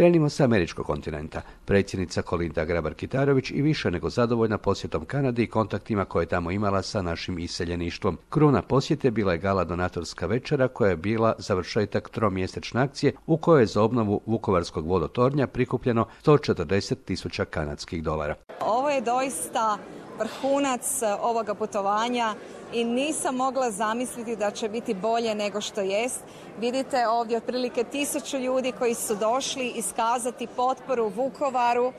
Krenimo sa američkog kontinenta. Predsjednica Kolinda Grabar-Kitarović i više nego zadovoljna posjetom Kanadi i kontaktima koje je tamo imala sa našim iseljeništvom. Kruna posjete bila je gala donatorska večera koja je bila završetak tromjesečne akcije u kojoj je za obnovu Vukovarskog vodotornja prikupljeno $140,000 kanadskih. Ovo je doista vrhunac ovoga putovanja i nisam mogla zamisliti da će biti bolje nego što jest. Vidite ovdje otprilike 1000 ljudi koji su došli iskazati potporu Vukovaru,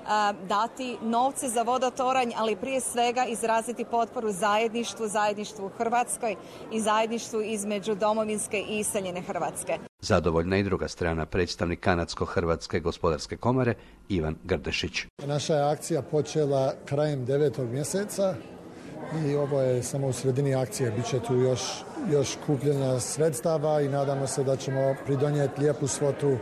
dati novce za vodotoranj, ali prije svega izraziti potporu zajedništvu u Hrvatskoj i zajedništvu između domovinske i iseljene Hrvatske. Zadovoljna i druga strana, predstavnik Kanadsko-Hrvatske gospodarske komore Ivan Grdešić. Naša je akcija počela krajem 9. mjeseca i ovo je samo u sredini akcije. Biće tu još kupljenja sredstava i nadamo se da ćemo pridonijeti lijepu svotu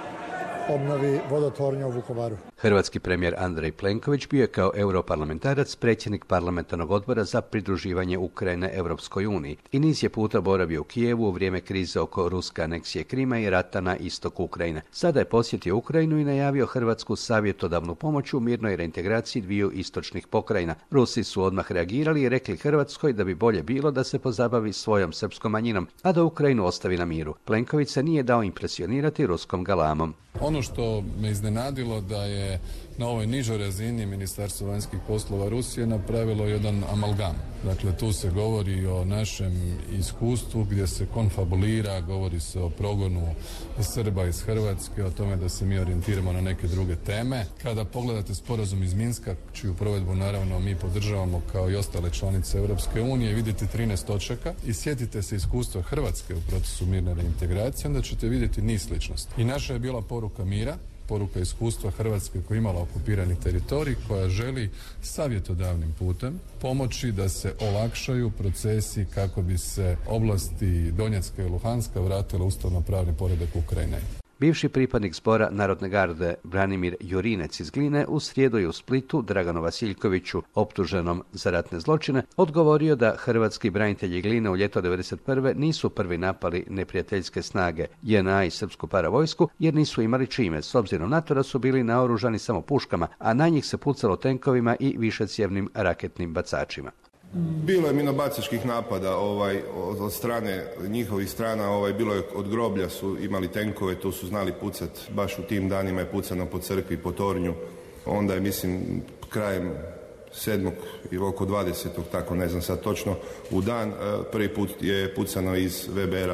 obnovi vodotornja u Vukovaru. Hrvatski premijer Andrej Plenković bio je kao europarlamentarac predsjednik parlamentarnog odbora za pridruživanje Ukrajine Europskoj uniji i niz je puta boravio u Kijevu u vrijeme krize oko ruske aneksije Krima i rata na istoku Ukrajine. Sada je posjetio Ukrajinu i najavio Hrvatsku savjetodavnu pomoć u mirnoj reintegraciji dviju istočnih pokrajina. Rusi su odmah reagirali i rekli Hrvatskoj da bi bolje bilo da se pozabavi svojom srpskom manjinom, a da Ukrajinu ostavi na miru. Plenković se nije dao impresionirati ruskom galamom. Ono što me iznenadilo da je na ovoj nižoj razini Ministarstvo vanjskih poslova Rusije napravilo jedan amalgam. Dakle, tu se govori o našem iskustvu gdje se konfabulira, govori se o progonu Srba iz Hrvatske, o tome da se mi orijentiramo na neke druge teme. Kada pogledate sporazum iz Minska, čiju provedbu naravno mi podržavamo kao i ostale članice Europske unije, vidite 13 točaka i sjetite se iskustva Hrvatske u procesu mirne reintegracije, onda ćete vidjeti niz sličnosti. I naša je bila poruka mira, poruka iskustva Hrvatske koja je imala okupirani teritorij, koja želi savjetodavnim putem pomoći da se olakšaju procesi kako bi se oblasti Donjecka i Luhanska vratila ustavno-pravni poredak Ukrajine. Bivši pripadnik zbora Narodne garde Branimir Jurinec iz Gline u srijedu je u Splitu Draganu Vasiljkoviću, optuženom za ratne zločine, odgovorio da hrvatski branitelji Gline u ljeto 1991. nisu prvi napali neprijateljske snage JNA i srpsku paravojsku jer nisu imali čime, s obzirom na to da su bili naoružani samo puškama, a na njih se pucalo tenkovima i višecjevnim raketnim bacačima. Bilo je minobacačkih napada od strane njihovih strana, bilo je od groblja su imali tenkove, tu su znali pucati, baš u tim danima je pucano po crkvi, po tornju, onda je mislim krajem 7. i oko 20. tako ne znam sad točno, u dan prvi put je pucano iz VBR-a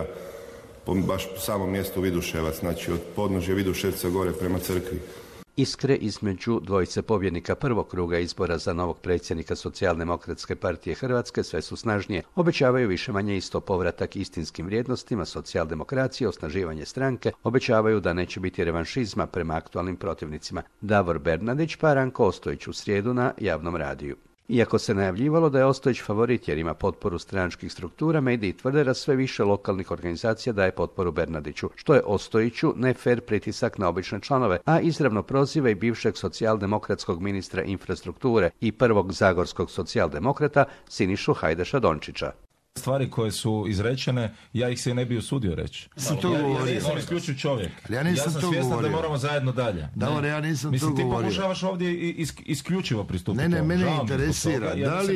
baš po samom mjestu Viduševac, znači od podnožja Viduševca gore prema crkvi. Iskre između dvojice pobjednika prvog kruga izbora za novog predsjednika Socijaldemokratske partije Hrvatske sve su snažnije. Obećavaju više manje isto povratak istinskim vrijednostima socijaldemokracije, osnaživanje stranke, obećavaju da neće biti revanšizma prema aktualnim protivnicima. Davor Bernardić pa Ranko Ostojić u srijedu na javnom radiju. Iako se najavljivalo da je Ostojić favorit jer ima potporu stranačkih struktura, mediji tvrde da sve više lokalnih organizacija daje potporu Bernardiću, što je Ostojiću nefer pritisak na obične članove, a izravno proziva i bivšeg socijaldemokratskog ministra infrastrukture i prvog zagorskog socijaldemokrata Sinišu Hajdaša Dončića. Stvari koje su izrečene, ja ih se ne bi usudio reći. Ja nisam isključiv čovjek. Ja sam svjestan da moramo zajedno dalje. Davor, ja nisam to govorio. Mislim, ti pokušavaš ovdje isključivo pristupiti. Ne, mene interesira.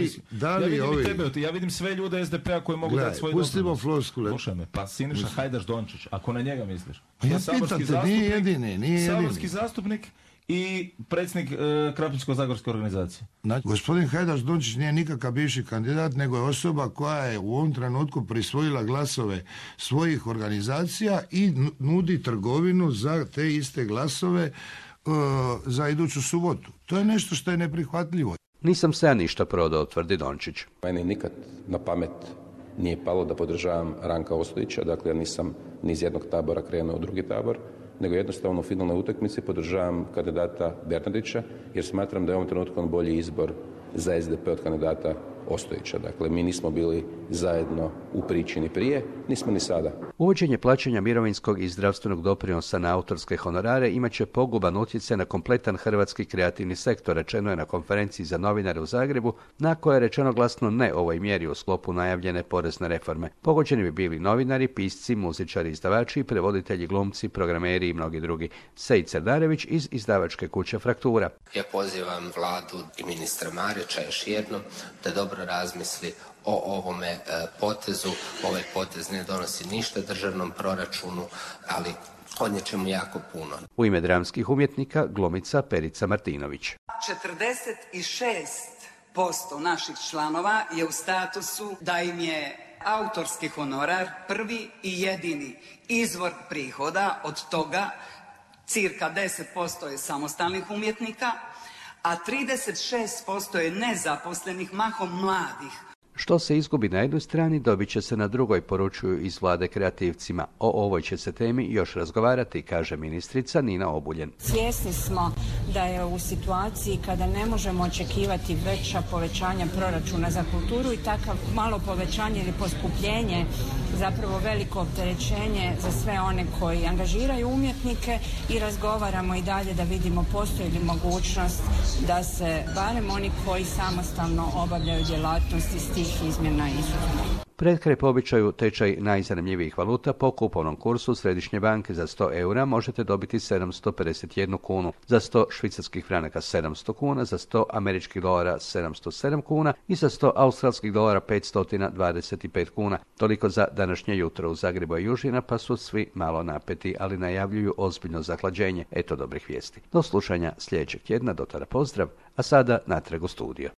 Ja vidim sve ljude SDP-a koji mogu dati svoj doprinos. Pustimo floskule. Slušaj me, pa Siniša Hajdaš Dončić, ako na njega misliš. Ja pitate, nije jedini. Saborski zastupnik i predsjednik Krapinsko-zagorske organizacije. Gospodin Hajdaš Dončić nije nikakav bivši kandidat, nego je osoba koja je u ovom trenutku prisvojila glasove svojih organizacija i nudi trgovinu za te iste glasove za iduću subotu. To je nešto što je neprihvatljivo. Nisam se ja ništa prodao, tvrdi Dončić. Meni nikad na pamet nije palo da podržavam Ranka Ostojića, dakle ja nisam ni iz jednog tabora krenuo u drugi tabor, nego jednostavno u finalnoj utakmici podržavam kandidata Bernardića jer smatram da je u ovom trenutku on bolji izbor za SDP od kandidata Ostojića. Dakle, mi nismo bili zajedno u priči ni prije, nismo ni sada. Uvođenje plaćanja mirovinskog i zdravstvenog doprinosa na autorske honorare imat će poguban utjecaj na kompletan hrvatski kreativni sektor, rečeno je na konferenciji za novinare u Zagrebu, na kojoj je rečeno glasno ne ovoj mjeri u sklopu najavljene porezne reforme. Pogođeni bi bili novinari, pisci, muzičari, izdavači, prevoditelji, glumci, programeri i mnogi drugi. Sejid Serdarević iz izdavačke kuće Fraktura. Ja pozivam vladu i ministra Marića još jednom da dobro razmisli o ovome potezu. Ovaj potez ne donosi ništa državnom proračunu, ali odnijet će mu jako puno. U ime dramskih umjetnika glumica Perica Martinović. 46% naših članova je u statusu da im je autorski honorar prvi i jedini izvor prihoda, od toga cirka 10% je samostalnih umjetnika, a 36% je nezaposlenih, mahom mladih. Što se izgubi na jednoj strani, dobit će se na drugoj, poručuju iz vlade kreativcima. O ovoj će se temi još razgovarati, kaže ministrica Nina Obuljen. Svjesni smo da je u situaciji kada ne možemo očekivati veća povećanja proračuna za kulturu i takav malo povećanje ili poskupljenje zapravo veliko opterećenje za sve one koji angažiraju umjetnike i razgovaramo i dalje da vidimo postoji li mogućnost da se barem oni koji samostalno obavljaju djelatnost iz tih izmjena izuzmu. Pred kraj po običaju tečaj najzanimljivijih valuta po kupovnom kursu Središnje banke za 100 eura možete dobiti 751 kunu, za 100 švicarskih franaka 700 kuna, za 100 američkih dolara 707 kuna i za 100 australskih dolara 525 kuna. Toliko za današnje jutro u Zagrebu i južina, pa su svi malo napeti, ali najavljuju ozbiljno zahlađenje. Eto dobrih vijesti. Do slušanja sljedećeg tjedna, do tada pozdrav, a sada natrag u studio.